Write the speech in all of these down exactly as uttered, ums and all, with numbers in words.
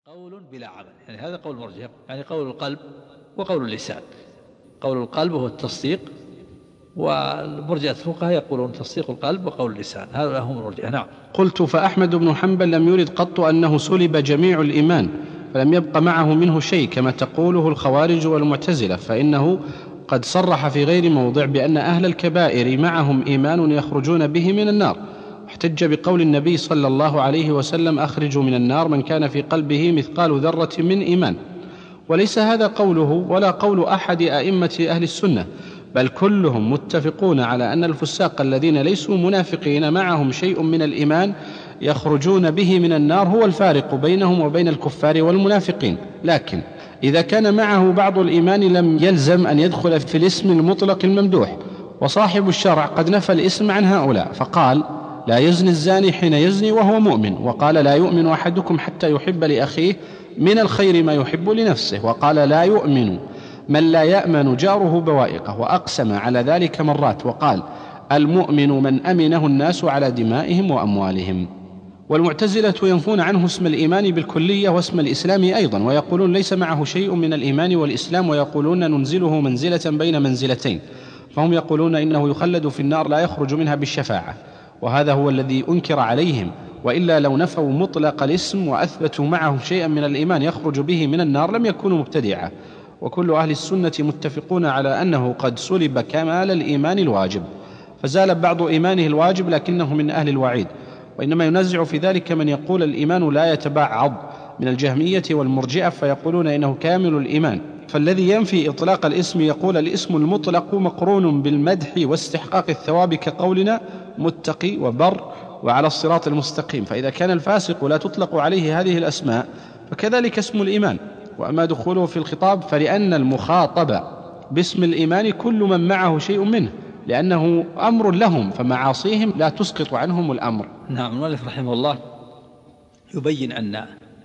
قول بلا عمل، يعني هذا قول مرجئة، يعني قول القلب وقول اللسان. قول القلب هو التصديق، والمرجئة الفقهاء يقولون تصديق القلب وقول اللسان، هذا هم المرجئة. نعم. قلت: فأحمد بن حنبل لم يرد قط أنه سلب جميع الإيمان فلم يبق معه منه شيء كما تقوله الخوارج والمعتزلة، فإنه قد صرح في غير موضع بأن أهل الكبائر معهم إيمان يخرجون به من النار، واحتج بقول النبي صلى الله عليه وسلم: أخرجوا من النار من كان في قلبه مثقال ذرة من إيمان. وليس هذا قوله ولا قول أحد أئمة أهل السنة، بل كلهم متفقون على أن الفساق الذين ليسوا منافقين معهم شيء من الإيمان يخرجون به من النار، هو الفارق بينهم وبين الكفار والمنافقين. لكن إذا كان معه بعض الإيمان لم يلزم أن يدخل في الاسم المطلق الممدوح، وصاحب الشرع قد نفى الاسم عن هؤلاء فقال: لا يزني الزاني حين يزني وهو مؤمن، وقال: لا يؤمن أحدكم حتى يحب لأخيه من الخير ما يحب لنفسه، وقال: لا يؤمن من لا يأمن جاره بوائقه، وأقسم على ذلك مرات وقال: المؤمن من أمنه الناس على دمائهم وأموالهم. والمعتزلة ينفون عنه اسم الإيمان بالكلية واسم الإسلام أيضا، ويقولون ليس معه شيء من الإيمان والإسلام، ويقولون ننزله منزلة بين منزلتين، فهم يقولون إنه يخلد في النار لا يخرج منها بالشفاعة، وهذا هو الذي أنكر عليهم، وإلا لو نفوا مطلق الاسم وأثبتوا معه شيئا من الإيمان يخرج به من النار لم يكونوا مبتدعة. وكل أهل السنة متفقون على أنه قد سلب كمال الإيمان الواجب، فزال بعض إيمانه الواجب لكنه من أهل الوعيد. وإنما ينزع في ذلك من يقول الإيمان لا يتبعض من الجهمية والمرجئة، فيقولون إنه كامل الإيمان. فالذي ينفي إطلاق الاسم يقول: الاسم المطلق مقرون بالمدح واستحقاق الثواب، كقولنا متقي وبر وعلى الصراط المستقيم. فإذا كان الفاسق لا تطلق عليه هذه الأسماء فكذلك اسم الإيمان. وأما دخوله في الخطاب فلأن المخاطب باسم الإيمان كل من معه شيء منه، لأنه أمر لهم، فمعاصيهم لا تسقط عنهم الأمر. نعم. المؤلف رحمه الله يبين أن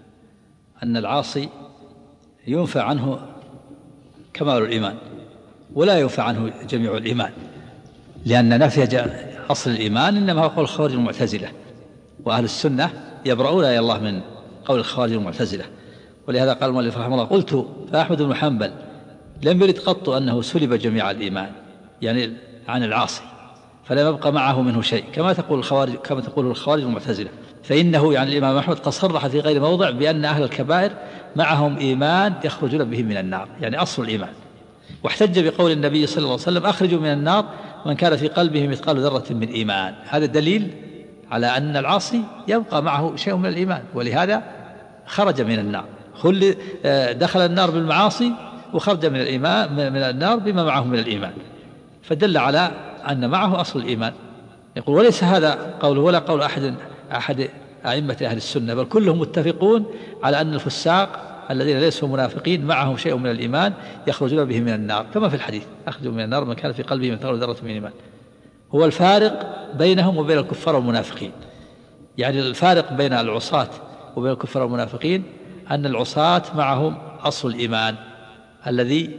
أن العاصي ينفع عنه كمال الإيمان ولا ينفع عنه جميع الإيمان، لأن نفي أصل الإيمان إنما هو قول الخوارج المعتزلة، وأهل السنة يبرؤون إلى الله من قول الخوارج المعتزلة. ولهذا قال المؤلف رحمه الله: قلت: فأحمد بن حنبل لم يرد قط أنه سلب جميع الإيمان، يعني عن العاصي، فلا يبقى معه منه شيء كما تقول الخوارج كما تقول الخوارج المعتزلة، فإنه يعني الإمام أحمد قد صرح في غير موضع بأن أهل الكبائر معهم إيمان يخرجون به من النار، يعني أصل الإيمان. واحتج بقول النبي صلى الله عليه وسلم: أخرجوا من النار من كان في قلبه مثقال ذرة من إيمان. هذا دليل على أن العاصي يبقى معه شيء من الإيمان، ولهذا خرج من النار، دخل النار بالمعاصي وخرج من الإيمان من النار بما معه من الإيمان، فدل على أن معه أصل الإيمان. يقول: وليس هذا قوله ولا قول أحد أحد أئمة أهل السنة، بل كلهم متفقون على أن الفساق الذين ليسوا منافقين معهم شيء من الإيمان يخرجون به من النار، كما في الحديث: أخرجوا من النار من كان في قلبه مثقال ذرة من إيمان. هو الفارق بينهم وبين الكفار والمنافقين، يعني الفارق بين العصاة وبين الكفار والمنافقين أن العصاة معهم أصل الإيمان الذي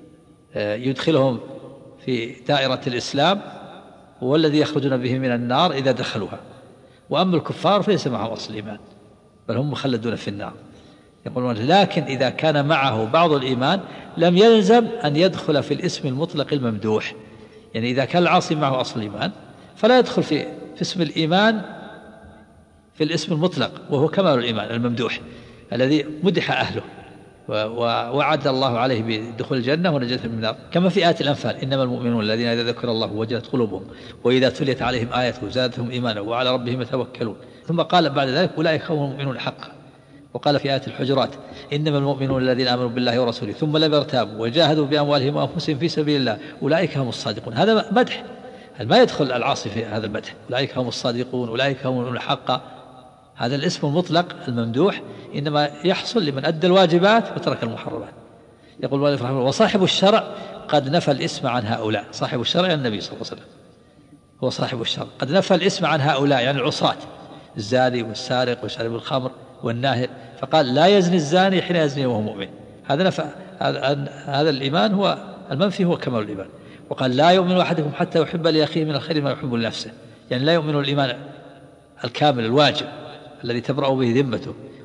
يدخلهم في دائرة الإسلام، والذي يخرجون به من النار إذا دخلوها. وأما الكفار فليس معهم أصل الإيمان، بل هم مخلدون في النار. يقولون: لكن إذا كان معه بعض الإيمان لم يلزم أن يدخل في الاسم المطلق الممدوح، يعني إذا كان العاصي معه أصل الإيمان فلا يدخل في, في اسم الإيمان في الاسم المطلق، وهو كمال الإيمان الممدوح الذي مدح أهله ووعد الله عليه بدخول الجنة ونجاة من النار، كما في آية الأنفال: إنما المؤمنون الذين إذا ذكر الله وجلت قلوبهم وإذا تليت عليهم آياته زادتهم إيمانا وعلى ربهم يتوكلون. ثم قال بعد ذلك: أولئك هم المؤمنون حقا. وقال في آية الحجرات: إنما المؤمنون الذين آمنوا بالله ورسوله ثم لم يرتابوا وجاهدوا بأموالهم وأنفسهم في سبيل الله أولئك هم الصادقون. هذا مدح، ما يدخل العاصي في هذا المدح: أولئك هم الصادقون، أولئك هم المؤمنون حقا. هذا الاسم المطلق الممدوح إنما يحصل لمن أدى الواجبات وترك المحرمات. يقول المؤلف رحمه الله: وصاحب الشرع قد نفى الاسم عن هؤلاء. صاحب الشرع النبي صلى الله عليه وسلم هو صاحب الشرع، قد نفى الاسم عن هؤلاء، يعني العصاة: الزاني والسارق وشارب الخمر والناهب، فقال: لا يزني الزاني حين يزني وهو مؤمن. هذا نفى هذا الإيمان، هو المنفي هو كمال الإيمان. وقال: لا يؤمن أحدكم حتى يحب لأخيه من الخير ما يحب لنفسه، يعني لا يؤمن الإيمان الكامل الواجب الذي تبرأ به ذمته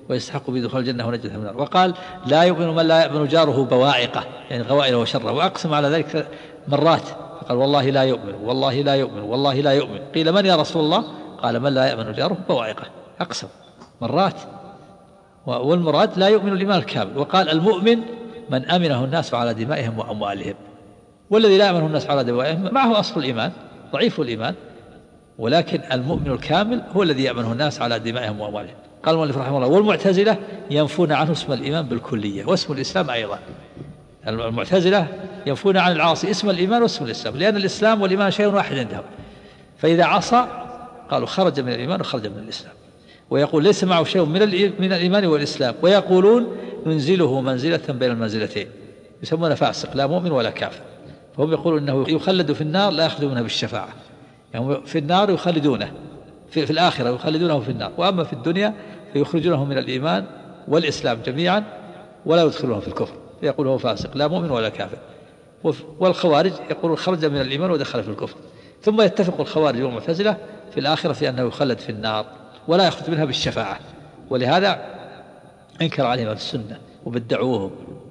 ويستحق بدخول الجنة ونجدة من النار. وقال لا يؤمن من لا يأمن جاره بوائقه، يعني غوائله وشره، وأقسم على ذلك مرات، فقال والله لا يؤمن والله لا يؤمن والله لا يؤمن. قيل من يا رسول الله؟ قال من لا يأمن جاره بوائقه، أقسم مرات. والمراد لا يؤمن الإيمان الكامل. وقال المؤمن من أمنه الناس على دمائهم وأموالهم، والذي لا يأمنه الناس على دمائهم معه أصل الإيمان، ضعيف الإيمان، ولكن المؤمن الكامل هو الذي يأمنه الناس على دمائهم وأموالهم. قال المؤلف رحمه الله والمعتزلة ينفون عنه اسم الإيمان بالكلية واسم الإسلام أيضا. المعتزلة ينفون عن العاصي اسم الإيمان واسم الإسلام، لأن الإسلام والإيمان شيء واحد عندهم، فإذا عصى قالوا خرج من الإيمان وخرج من الإسلام. ويقول ليس معه شيء من من الإيمان والإسلام، ويقولون ننزله منزلة بين المنزلتين، يسمونه فاسق لا مؤمن ولا كافر. فهم يقولون أنه يخلد في النار لا يأخذ منها بالشفاعة، يعني في النار يخلدونه، في, في الآخرة يخلدونه في النار، وأما في الدنيا فيخرجونه من الإيمان والإسلام جميعا ولا يدخلونه في الكفر، فيقول هو فاسق لا مؤمن ولا كافر. والخوارج يقولون خرج من الإيمان ودخل في الكفر. ثم يتفق الخوارج والمعتزلة في الآخرة في أنه يخلد في النار ولا يخرج منها بالشفاعة، ولهذا انكر عليهم السنة وبدعوهم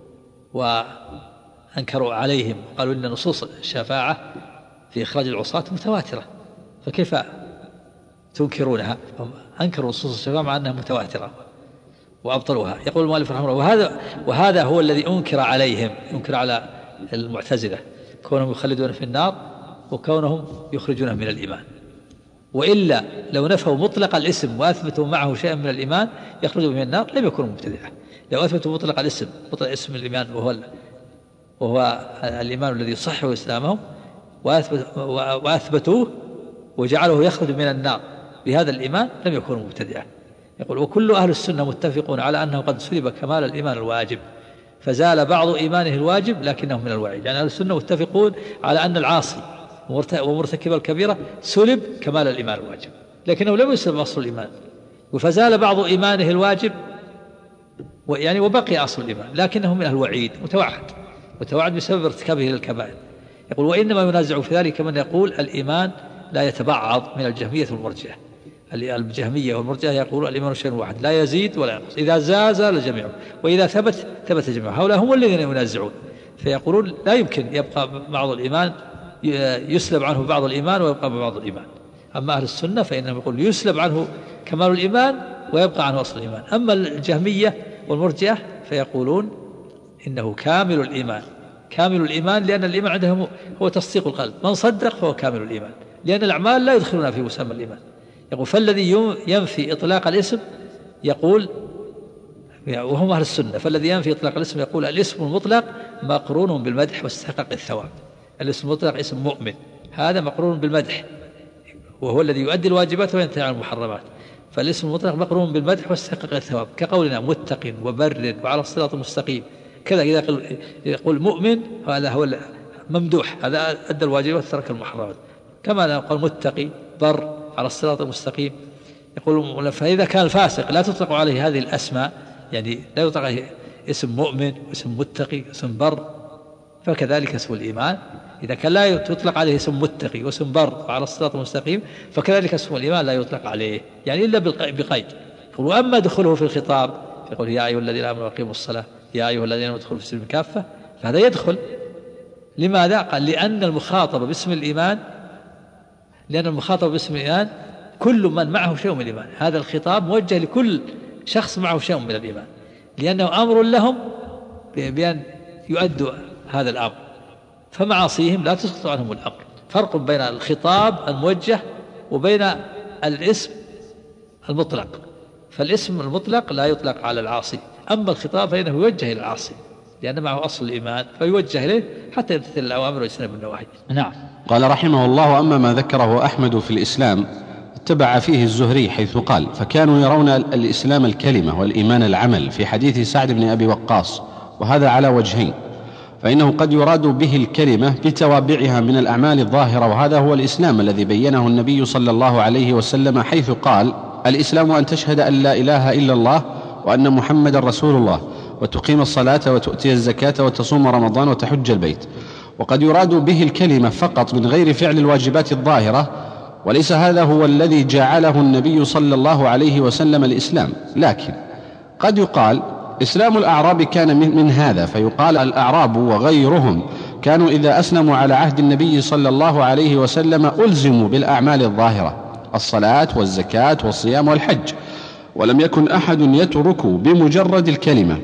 وأنكروا عليهم وقالوا إن نصوص الشفاعة في إخراج العصاة متواترة، فكيف تنكرونها؟ أنكروا نصوص الشفاعة مع أنها متواترة وأبطلوها. يقول المؤلف رحمه الله وهذا, وهذا هو الذي أنكر عليهم، ينكر على المعتزلة كونهم يخلدون في النار وكونهم يخرجون من الإيمان. وإلا لو نفوا مطلق الاسم وأثبتوا معه شيئا من الإيمان يخرجوا من النار لم يكونوا مبتدعة. لو أثبتوا مطلق الاسم، مطلق اسم الإيمان وهو, وهو الإيمان الذي يصح إسلامهم وأثبتوه وجعله يخرج من النار بهذا الإيمان لم يكونوا مبتدعة. يقول وكل أهل السنة متفقون على أنه قد سلب كمال الإيمان الواجب فزال بعض إيمانه الواجب لكنه من الوعيد. يعني أهل السنة متفقون على أن العاصي ومرتكب الكبيرة سلب كمال الإيمان الواجب لكنه لم يسلب أصل الإيمان، فزال بعض إيمانه الواجب يعني وبقي أصل الإيمان لكنه من الوعيد متوعد متوعد بسبب ارتكابه للكبائر. يقول وإنما ينازع في ذلك من يقول الإيمان لا يتبعض من الجهمية والمرجئة. الجهمية والمرجئة يقولون الإيمان شيء واحد لا يزيد ولا ينقص، إذا زال زال الجميع وإذا ثبت ثبت الجميع. هؤلاء هم الذين ينازعون، فيقولون لا يمكن يبقى بعض الإيمان يسلب عنه بعض الإيمان ويبقى بعض الإيمان. أما أهل السنة فإنهم يقول يسلب عنه كمال الإيمان ويبقى عنه أصل الإيمان. أما الجهمية والمرجئة فيقولون إنه كامل الإيمان كامل الإيمان لأن الإيمان عندهم هو تصديق القلب، من صدق فهو كامل الإيمان، لأن الأعمال لا يدخلون في مسمى الإيمان. يقول فالذي ينفي إطلاق الاسم يقول وهم أهل السنة، فالذي ينفي إطلاق الاسم يقول الاسم المطلق مقرون بالمدح واستحقاق الثواب. الاسم المطلق اسم مؤمن هذا مقرون بالمدح وهو الذي يؤدي الواجبات وينتهي عن المحرمات، فالاسم المطلق مقرون بالمدح واستحقاق الثواب كقولنا متق وبر وعلى الصراط المستقيم. كذا إذا يقول مؤمن هذا هو ممدوح، هذا أدى الواجبات وترك المحرمات، كما قال متقي بر على الصراط المستقيم. يقول فإذا كان الفاسق لا تطلق عليه هذه الأسماء، يعني لا يطلق عليه اسم مؤمن واسم متقي واسم بر، فكذلك اسم الإيمان إذا كان لا يطلق عليه اسم متقي واسم بر وعلى الصراط المستقيم فكذلك اسم الإيمان لا يطلق عليه، يعني إلا بقيد. وأما دخوله في الخطاب يقول يا أيها الذين آمنوا أقيموا الصلاة يا أيها الذين آمنوا ادخلوا في السلم كافة، فهذا يدخل. لماذا؟ قال لأن المخاطب باسم الإيمان لأن المخاطب باسم الإيمان كل من معه شيء من الإيمان، هذا الخطاب موجه لكل شخص معه شيء من الإيمان، لأنه أمر لهم بأن يؤدوا هذا الأمر، فمعاصيهم لا تسقط عنهم الأمر. فرق بين الخطاب الموجه وبين الاسم المطلق، فالاسم المطلق لا يطلق على العاصي، أما الخطاب فإنه يوجه إلى العاصي لأن معه أصل الإيمان فيوجه إليه حتى يمتثل الأوامر ويجتنب النواهي. نعم. قال رحمه الله أما ما ذكره أحمد في الإسلام اتبع فيه الزهري حيث قال فكانوا يرون الإسلام الكلمة والإيمان العمل في حديث سعد بن أبي وقاص، وهذا على وجهين، فإنه قد يراد به الكلمة بتوابعها من الأعمال الظاهرة، وهذا هو الإسلام الذي بينه النبي صلى الله عليه وسلم حيث قال الإسلام أن تشهد أن لا إله إلا الله وأن محمد رسول الله وتقيم الصلاة وتؤتي الزكاة وتصوم رمضان وتحج البيت. وقد يراد به الكلمة فقط من غير فعل الواجبات الظاهرة، وليس هذا هو الذي جعله النبي صلى الله عليه وسلم الإسلام، لكن قد يقال إسلام الأعراب كان من, من هذا، فيقال الأعراب وغيرهم كانوا إذا أسلموا على عهد النبي صلى الله عليه وسلم ألزموا بالأعمال الظاهرة، الصلاة والزكاة والصيام والحج، ولم يكن أحد يترك بمجرد الكلمة،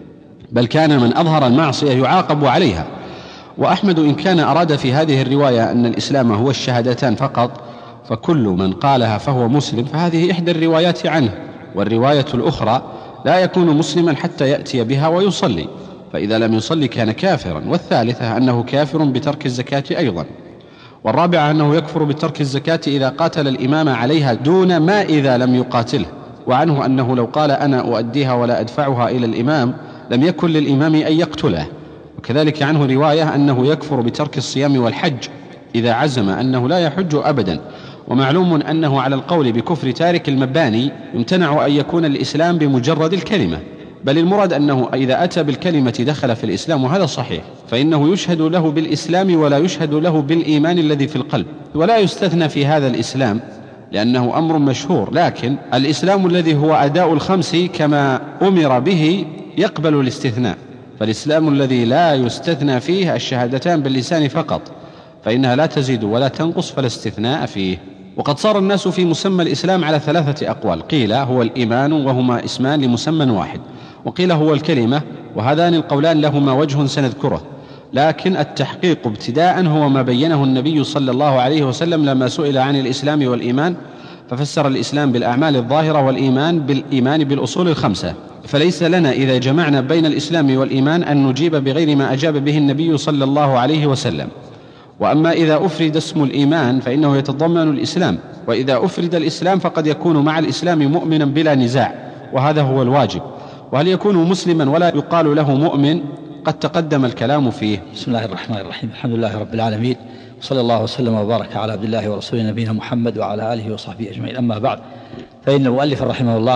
بل كان من أظهر المعصية يعاقب عليها. وأحمد إن كان أراد في هذه الرواية أن الإسلام هو الشهادتان فقط، فكل من قالها فهو مسلم، فهذه إحدى الروايات عنه. والرواية الأخرى لا يكون مسلما حتى يأتي بها ويصلي، فإذا لم يصلي كان كافرا. والثالثة أنه كافر بترك الزكاة أيضا. والرابعة أنه يكفر بترك الزكاة إذا قاتل الإمام عليها دون ما إذا لم يقاتله. وعنه أنه لو قال أنا أؤديها ولا أدفعها إلى الإمام لم يكن للإمام أن يقتله. وكذلك عنه رواية أنه يكفر بترك الصيام والحج إذا عزم أنه لا يحج أبدا. ومعلوم أنه على القول بكفر تارك المباني يمتنع أن يكون الإسلام بمجرد الكلمة، بل المراد أنه إذا أتى بالكلمة دخل في الإسلام، وهذا صحيح، فإنه يشهد له بالإسلام ولا يشهد له بالإيمان الذي في القلب. ولا يستثنى في هذا الإسلام لأنه أمر مشهور، لكن الإسلام الذي هو أداء الخمس كما أمر به يقبل الاستثناء. فالإسلام الذي لا يستثنى فيه الشهادتان باللسان فقط، فإنها لا تزيد ولا تنقص، فلا استثناء فيه. وقد صار الناس في مسمى الإسلام على ثلاثة أقوال: قيل هو الإيمان وهما اسمان لمسمى واحد، وقيل هو الكلمة، وهذان القولان لهما وجه سنذكره، لكن التحقيق ابتداء هو ما بينه النبي صلى الله عليه وسلم لما سئل عن الإسلام والإيمان، ففسر الإسلام بالأعمال الظاهرة والإيمان بالإيمان بالأصول الخمسة. فليس لنا إذا جمعنا بين الإسلام والإيمان أن نجيب بغير ما أجاب به النبي صلى الله عليه وسلم. وأما إذا أفرد اسم الإيمان فإنه يتضمن الإسلام، وإذا أفرد الإسلام فقد يكون مع الإسلام مؤمنا بلا نزاع، وهذا هو الواجب. وهل يكون مسلما ولا يقال له مؤمن؟ قد تقدم الكلام فيه. بسم الله الرحمن الرحيم، الحمد لله رب العالمين، وصلى الله وسلم وبارك على عبد الله ورسوله نبينا محمد وعلى آله وصحبه أجمعين. أما بعد، فإن المؤلف رحمه الله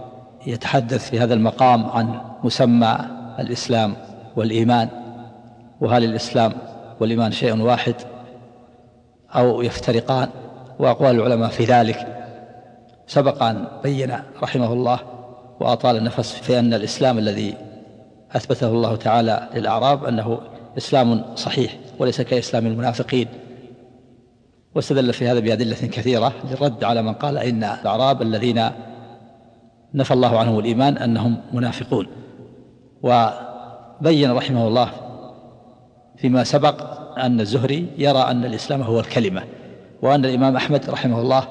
يتحدث في هذا المقام عن مسمى الإسلام والإيمان، وهل الإسلام والإيمان شيء واحد أو يفترقان، وأقوال العلماء في ذلك. سبق أن بين رحمه الله وأطال النفس في أن الإسلام الذي أثبته الله تعالى للأعراب أنه إسلام صحيح وليس كإسلام المنافقين، واستدل في هذا بأدلة كثيرة للرد على من قال إن الأعراب الذين نفى الله عنهم الإيمان أنهم منافقون. وبين رحمه الله فيما سبق أن الزهري يرى أن الإسلام هو الكلمة، وأن الإمام أحمد رحمه الله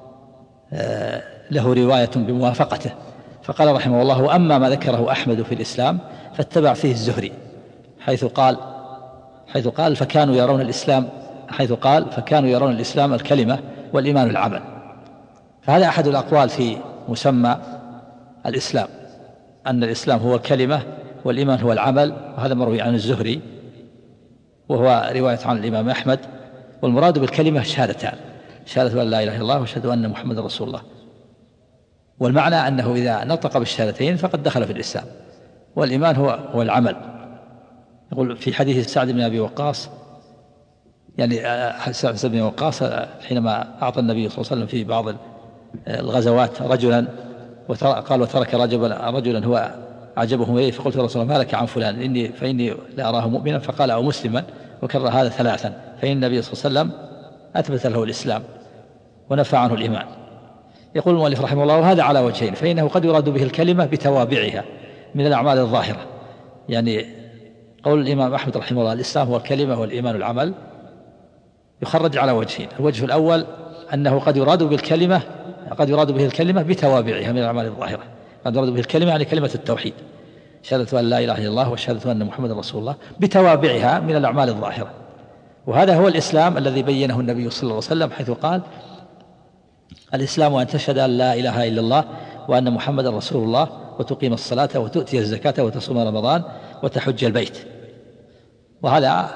له رواية بموافقته، فقال رحمه الله: وأما ما ذكره أحمد في الإسلام فاتبع فيه الزهري، حيث قال حيث قال فكانوا يرون الإسلام حيث قال فكانوا يرون الإسلام الكلمة والإيمان العمل. فهذا أحد الأقوال في مسمى الإسلام، أن الإسلام هو الكلمة والإيمان هو العمل، وهذا مروي عن الزهري وهو رواية عن الإمام أحمد. والمراد بالكلمة شهادتان: شهادة أن لا إله إلا الله وشهادة أن محمد رسول الله. والمعنى أنه إذا نطق بالشهادتين فقد دخل في الإسلام. والإيمان هو هو العمل. يقول في حديث سعد بن أبي وقاص، يعني سعد بن وقاص حينما أعطى النبي صلى الله عليه وسلم في بعض الغزوات رجلا، وقال وترك رجلا رجلا هو أعجبهم إليه، فقلت يا رسول الله ما لك عن فلان إني فإني لا أراه مؤمنا، فقال أو مسلما، وكرر هذا ثلاثا، فإن النبي صلى الله عليه وسلم أثبت له الإسلام ونفى عنه الإيمان. يقول المؤلف رحمه الله: وهذا على وجهين، فإنه قد يراد به الكلمة بتوابعها من الأعمال الظاهرة، يعني قول الإمام أحمد رحمه الله الإسلام هو الكلمة والإيمان العمل، يخرج على وجهين: الوجه الأول أنه قد يراد بالكلمة قد يراد به الكلمة بتوابعها من الأعمال الظاهرة، قد يراد به الكلمة يعني كلمة التوحيد، شهادة أن لا إله إلا الله وشهادة أن محمد رسول الله، بتوابعها من الأعمال الظاهرة. وهذا هو الإسلام الذي بينه النبي صلى الله عليه وسلم، حيث قال: الإسلام أن تشهد أن لا إله إلا الله وأن محمد رسول الله وتقيم الصلاة وتؤتي الزكاة وتصوم رمضان وتحج البيت. وهذا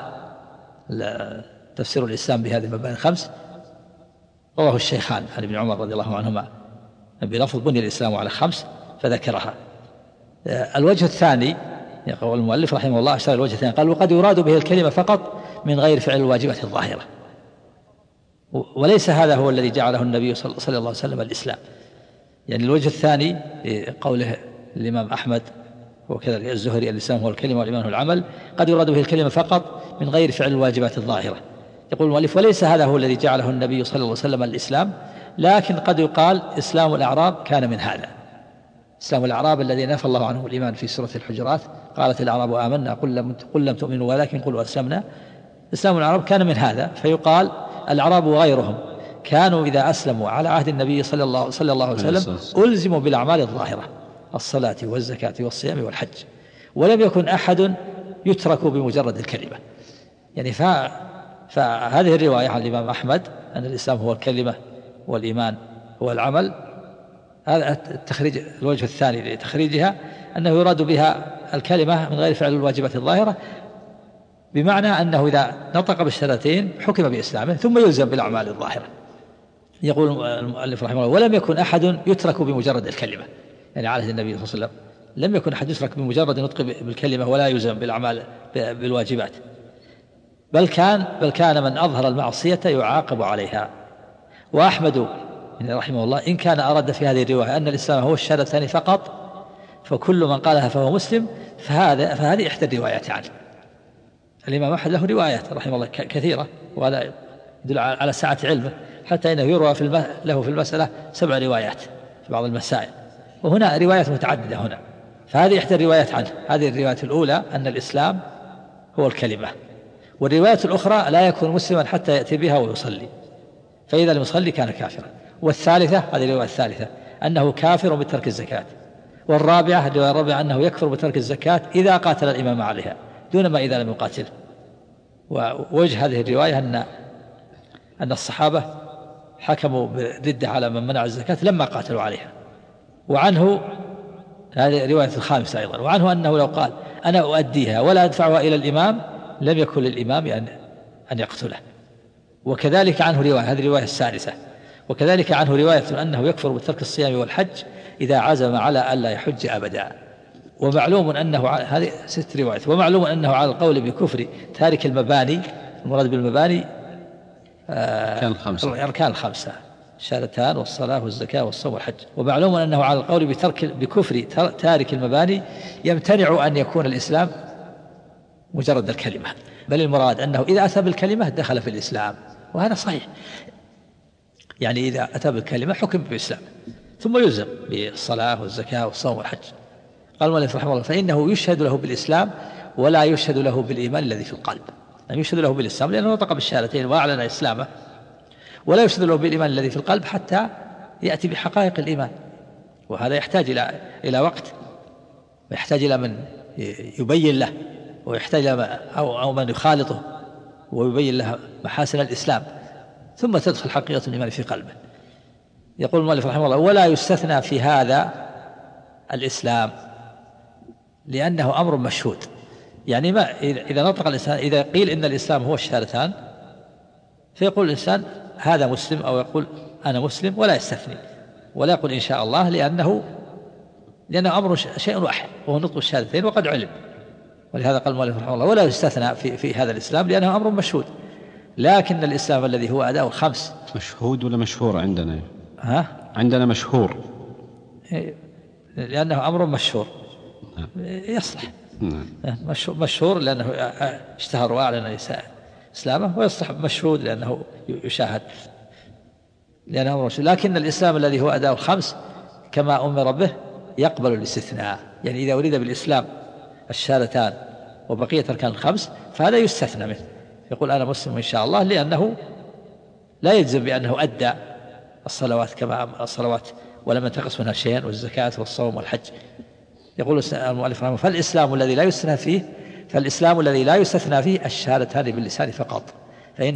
تفسير الإسلام بهذه المباني الخمس. رواه الشيخان عن ابن عمر رضي الله عنهما بلفظ: بني الإسلام على خمس، فذكرها. الوجه الثاني يقول المؤلف رحمه الله أشار الوجه الثاني، قال: وقد يراد به الكلمة فقط من غير فعل الواجبات الظاهرة. وليس هذا هو الذي جعله النبي صلى الله عليه وسلم الإسلام. يعني الوجه الثاني قوله الإمام أحمد وكذلك الزهري الإسلام هو الكلمة والإيمان هو العمل، قد يراد به الكلمة فقط من غير فعل الواجبات الظاهرة. يقول المؤلف: وليس هذا هو الذي جعله النبي صلى الله عليه وسلم الإسلام، لكن قد يقال إسلام الأعراب كان من هذا. إسلام الأعراب الذي نفى الله عنه الإيمان في سورة الحجرات، قالت الأعراب آمنا قل لم, قل لم تؤمنوا ولكن قلوا أسلمنا. إسلام الأعراب كان من هذا، فيقال الأعراب وغيرهم كانوا إذا أسلموا على عهد النبي صلى الله, صلى الله عليه وسلم ألزموا بالأعمال الظاهرة، الصلاة والزكاة والصيام والحج، ولم يكن أحد يترك بمجرد الكلمة. يعني فهذه الرواية عن الإمام أحمد أن الإسلام هو الكلمة والإيمان هو العمل، هذا التخريج. الوجه الثاني لتخريجها أنه يراد بها الكلمة من غير فعل الواجبات الظاهرة، بمعنى أنه إذا نطق بالشهادتين حكم بإسلامه ثم يلزم بالأعمال الظاهرة. يقول المؤلف رحمه الله: ولم يكن أحد يترك بمجرد الكلمة، يعني على النبي صلى الله عليه وسلم لم يكن أحد يترك بمجرد نطق بالكلمة ولا يلزم بالأعمال بالواجبات، بل كان بل كان من أظهر المعصية يعاقب عليها. وأحمد رحمه الله إن كان أراد في هذه الرواية أن الإسلام هو الشهادتان فقط، فكل من قالها فهو مسلم، فهذا فهذه إحدى الروايات عنه. الإمام أحمد له روايات رحمه الله كثيرة، وهذا يدل على سعة علمه، حتى إنه يروى في له في المسألة سبع روايات في بعض المسائل، وهنا روايات متعددة هنا، فهذه إحدى الروايات عنه. هذه الرواية الأولى أن الإسلام هو الكلمة، والرواية الأخرى لا يكون مسلما حتى يأتي بها ويصلي، فإذا لم يصلي كان كافرا. والثالثة، هذه الرواية الثالثة، أنه كافر بترك الزكاة. والرابعة، الرواية الرابعة، أنه يكفر بترك الزكاة إذا قاتل الإمام عليها دون ما إذا لم يقاتل. ووجه هذه الرواية أن أن الصحابة حكموا بالردة على من منع الزكاة لما قاتلوا عليها. وعنه، هذه رواية الخامسة أيضا، وعنه أنه لو قال أنا أؤديها ولا أدفعها إلى الإمام لم يكن للإمام أن أن يقتله. وكذلك عنه رواية، هذه الرواية السادسة، وكذلك عنه رواية أنه يكفر بترك الصيام والحج إذا عزم على ألا يحج أبدا. ومعلوم أنه، هذه ست روايات، ومعلوم أنه على القول بكفر تارك المباني، المراد بالمباني أركان خمسة، أركان الخمسة، الشهادتان والصلاة والزكاة والصوم والحج. ومعلوم أنه على القول بترك بكفر تارك المباني يمتنع أن يكون الإسلام مجرد الكلمة، بل المراد أنه إذا أتى بالكلمة دخل في الإسلام، وهذا صحيح. يعني إذا أتى بالكلمة حكم بالإسلام ثم يلزم بالصلاة والزكاة والصوم والحج. قال المؤلف رحمه الله: فإنه يشهد له بالإسلام ولا يشهد له بالإيمان الذي في القلب. يعني يشهد له بالإسلام لأنه نطق بالشهادتين وأعلن إسلامه، ولا يشهد له بالإيمان الذي في القلب حتى يأتي بحقائق الإيمان، وهذا يحتاج إلى إلى وقت، ويحتاج إلى من يبين له، ويحتاج إلى أو أو من يخالطه ويبين له محاسن الإسلام، ثم تدخل حقيقة الإيمان في قلبه. يقول المؤلف رحمه الله: ولا يستثنى في هذا الإسلام لأنه أمر مشهود. يعني ما إذا نطق الإنسان، إذا قيل إن الإسلام هو الشهادتان فيقول الإنسان هذا مسلم، أو يقول أنا مسلم، ولا يستثني ولا يقول إن شاء الله، لأنه لأنه أمر شيء واحد وهو نطق الشهادتين وقد علم. ولهذا قال المؤلف رحمه الله: ولا يستثنى في, في هذا الإسلام لأنه أمر مشهود. لكن الإسلام الذي هو أداء الخمس. مشهود ولا مشهور عندنا؟ ها؟ عندنا مشهور، لأنه أمر مشهور يصلح. مشهور لأنه اشتهر وأعلن إسلامه، ويصلح مشهود لأنه يشاهد لأنه أمر مشهور. لكن الإسلام الذي هو أداء الخمس كما أمر به يقبل الاستثناء. يعني إذا أريد بالإسلام الشهادتان وبقية أركان الخمس فهذا يستثنى منه، يقول أنا مسلم إن شاء الله، لأنه لا يجزم بأنه أدى الصلوات كما الصلوات ولم ينتقص منها شيئا، والزكاة والصوم والحج. يقول المؤلف رحمه: فالإسلام الذي لا يستثنى فيه فالإسلام الذي لا يستثنى فيه الشهادتان باللسان فقط.